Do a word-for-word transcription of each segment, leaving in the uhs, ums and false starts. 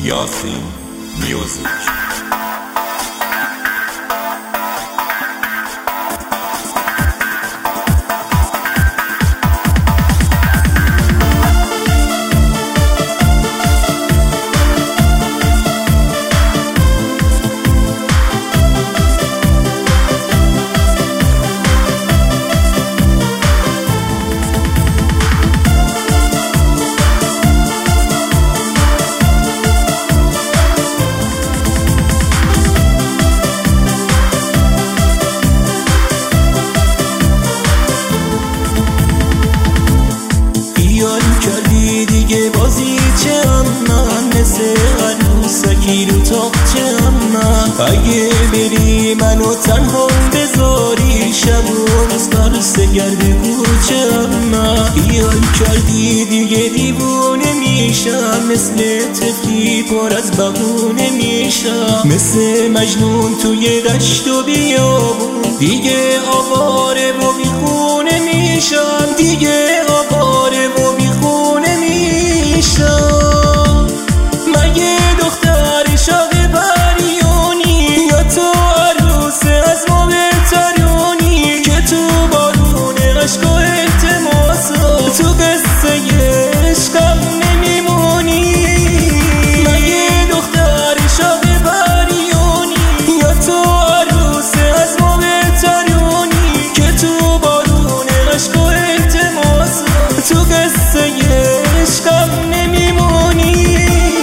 Yasin Music. کردی دیگه بازی چه هم من مثل عروسکی رو تاقچه هم من اگه بری منو تنها بذاری شب و روز برسه گرد کوچه هم من خیال کردی دیگه دیوونه میشم مثل طفلی پر از بهونه میشم مثل مجنون توی دشت و بیابون دیگه آواره و بیخونه میشم دیگه آواره و بیخونه میشم مگه دختر شاق پریونی یا تو عروس از ما بهترونی که تو بارون عشق و التماسا تو قصه عشقم نمیمونی مگه دختر شاق پریونی یا تو عروس از ما بهترونی که تو بارون عشق و التماسا تو قصه عشقم نمیمونی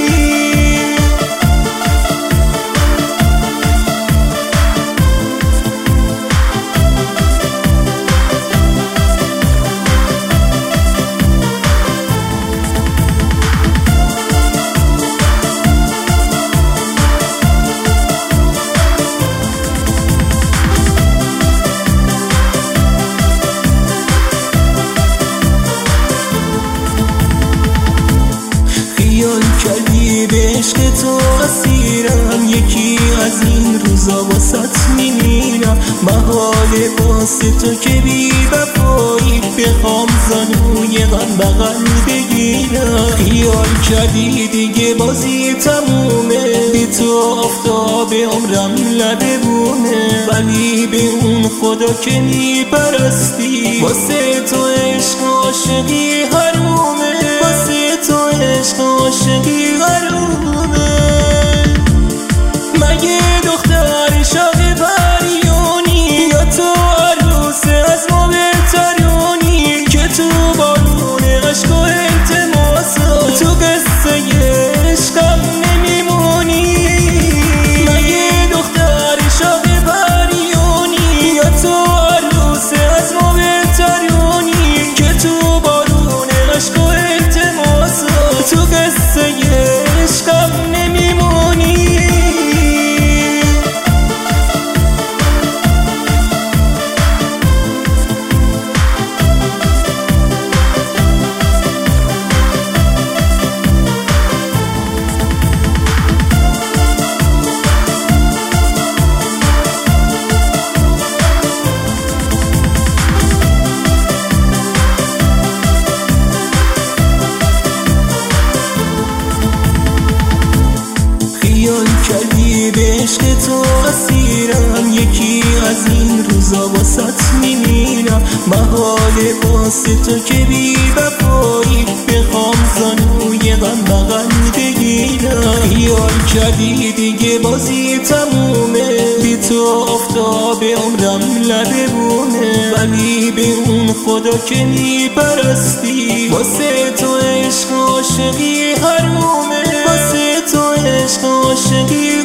خیال کردی به عشق تو اسیرم یکی از این روزا واسط میمیرم محاله واسه تو که بی وفایی بخوام زانوی غم بغل بگیرم خیال کردی دیگه بازی تمومه بی تو آفتاب عمرم لبه بونه ولی به اون خدا که میپرستی واسه تو عشق و عاشقی حرومه واسه تو عشق و عاشقی حرومه مگه دختر شاق پریونی یا تو عروس از ما بهترونی که تو بارون عشق و التماسا تو قصه عشقم نمیمونی مگه دختر شاق پریونی یا تو عروس از ما بهترونی که تو بارون عشق و التماسا تو قصه عشقم نمیمونی خیال کردی به عشق تو اسیرم یکی از این روزا واسط میمیرم محاله واسه تو که بی وفایی بخوام زانوی غم بغل بگیرم خیال کردی دیگه بازی تمومه بی تو آفتاب عمرم لبه بونه ولی به اون خدا که میپرستی واسه تو عشق و عاشقی حرومه واسه تو عشق و عاشقی